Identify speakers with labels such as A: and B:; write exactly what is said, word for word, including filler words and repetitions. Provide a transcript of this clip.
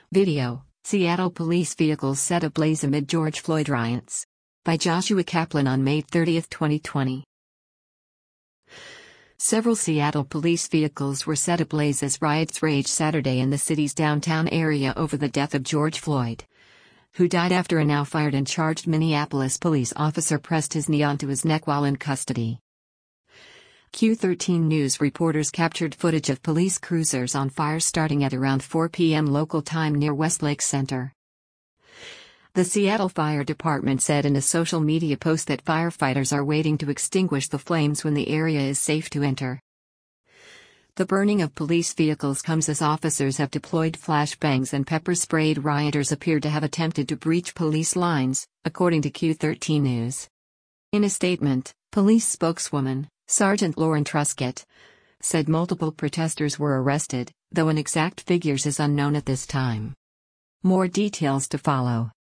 A: Video: Seattle police vehicles set ablaze amid George Floyd riots. By Joshua Kaplan on May thirtieth, twenty twenty. Several Seattle police vehicles were set ablaze as riots raged Saturday in the city's downtown area over the death of George Floyd, who died after a now fired and charged Minneapolis police officer pressed his knee onto his neck while in custody. Q thirteen News reporters captured footage of police cruisers on fire starting at around four p m local time near Westlake Center. The Seattle Fire Department said in a social media post that firefighters are waiting to extinguish the flames when the area is safe to enter. The burning of police vehicles comes as officers have deployed flashbangs and pepper-sprayed. Rioters appear to have attempted to breach police lines, according to Q thirteen News. In a statement, police spokeswoman, Sergeant Lauren Truscott, said multiple protesters were arrested, though an exact figures is unknown at this time. More details to follow.